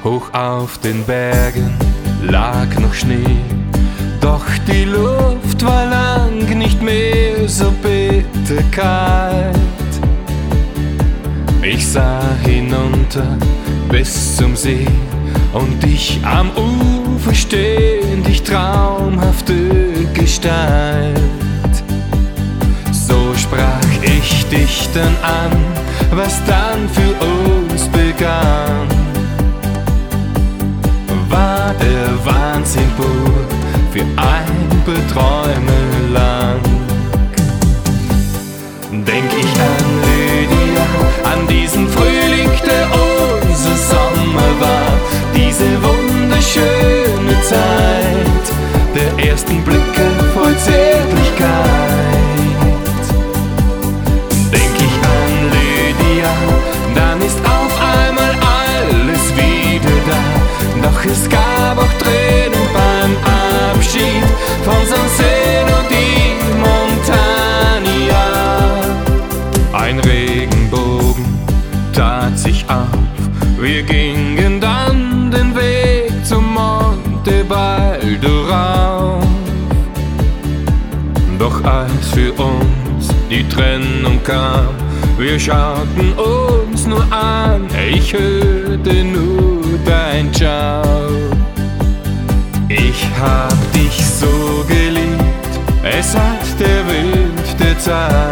Hoch auf den Bergen lag noch Schnee, doch die Luft war lang nicht mehr so bitterkalt. Ich sah hinunter bis zum See und dich am Ufer stehen, dich traumhafte Gestalt. So sprach ich dich dann an, was dann für uns begann, war der Wahnsinn pur für ein paar Träume lang. Denk ich an Lydia, an diesen Frühling, der unser Sommer war, diese wunderschöne Zeit der ersten Blicke voll Zärtlichkeit. Denk ich an Lydia, dann ist auf einmal alles wieder da, doch es gab auch Tränen beim Abschied von Sancerre di Montagna. Ein Regenbogen tat sich auf, wir gingen dann den Weg zum Monte Baldo rauf. Doch als für uns die Trennung kam, wir schauten uns nur an, ich hörte nur dein Ciao. Ich hab dich so geliebt, es hat der Wind der Zeit